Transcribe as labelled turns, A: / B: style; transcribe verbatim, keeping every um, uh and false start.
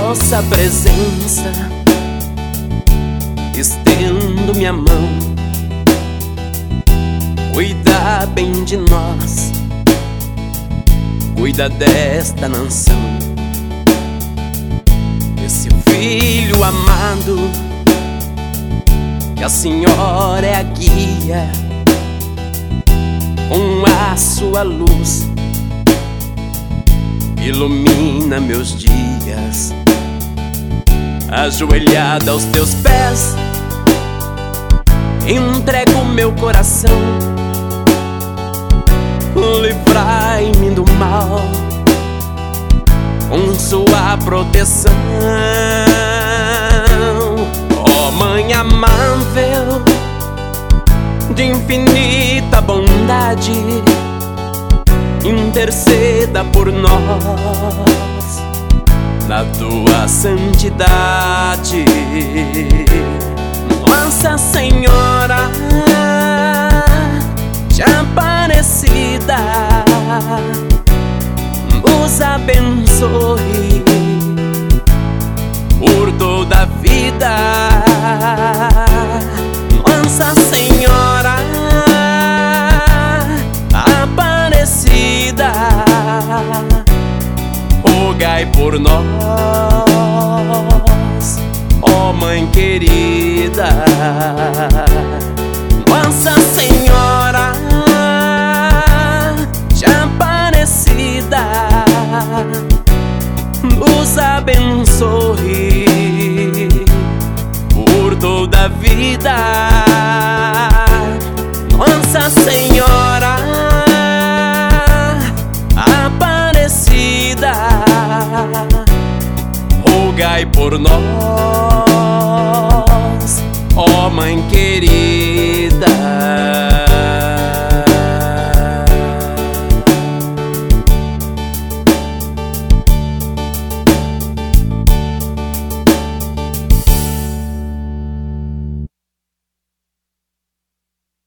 A: vossa presença, estendo minha mão. Cuida bem de nós, cuida desta nação. Esse filho amado, que a Senhora é a guia, com a sua luz ilumina meus dias. Ajoelhada aos teus pés, entrego meu coração. Livrai-me do mal com sua proteção. Ó Mãe amável, de infinita bondade, interceda por nós na tua santidade. Nossa Senhora de Aparecida, nos abençoe por toda a vida. Nossa Senhora Aparecida, rogai por nós, ó Mãe querida. Nossa Senhora de Aparecida, nos abençoe por toda a vida. Nossa Senhora Aparecida, rogai por nós, ó Mãe querida.